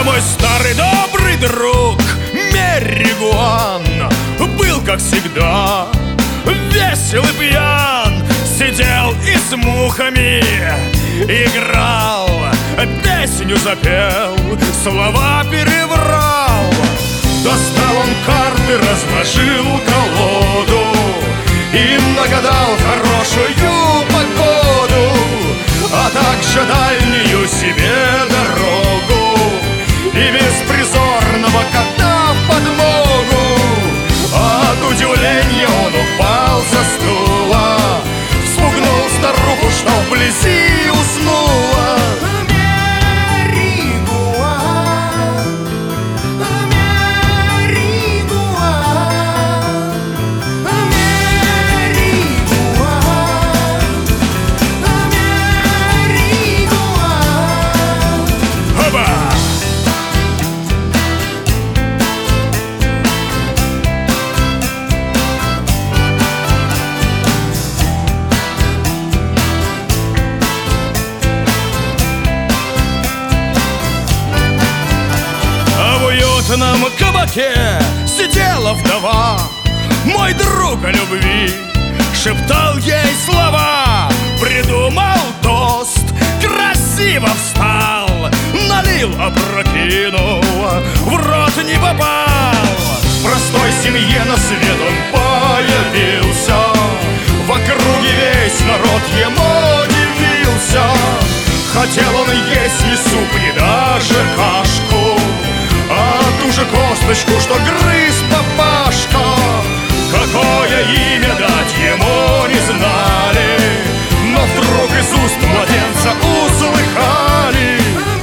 мой старый добрый друг Меригуан был, как всегда, весел и пьян. Сидел и с мухами играл, песню запел, слова переврал. Достал он карты, разложил колоду и нагадал хорошую погоду, а также дальнюю себе дорогу и беспризорного кота в подмогу. От удивления он упал со стула, вспугнул старуху, что вблизи уснула. В уютном кабаке сидела вдова, мой друг о любви шептал ей слова. Придумал тост, красиво встал, налил, опрокинул, в рот не попал. В простой семье на свет он появился, в округе весь народ ему дивился. Хотел он есть не суп, не даже кашку, а ту же косточку, что грыз папашка. Какое имя дать ему не знали, но вдруг из уст младенца услыхали: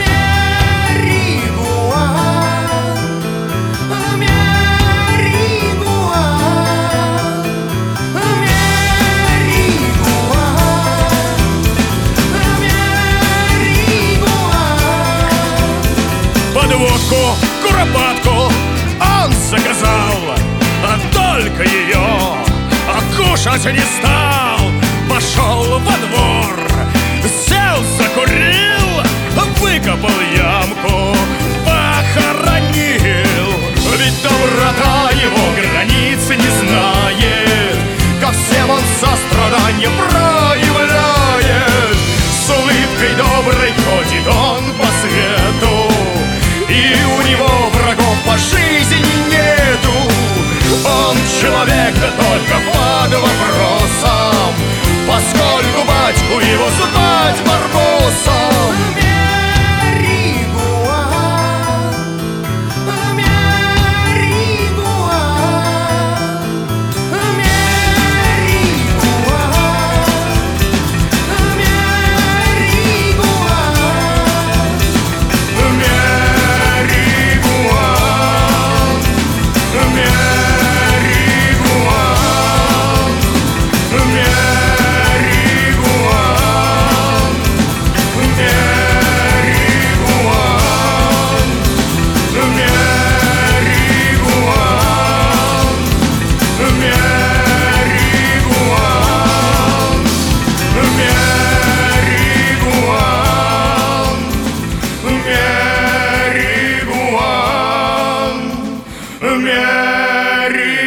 подводку, куропатку он заказал, а только ее кушать не стал. Пошел во двор, сел, закурил, выкопал ямку, похоронил. Ведь доброта его границ не знает, ко всем он сострадание проявляет. С улыбкой доброй ходит он по свету, и у него врагов по жизни нету. Он человек, да только под вопросом, поскольку батьку его звать Барбосом. Меригуан.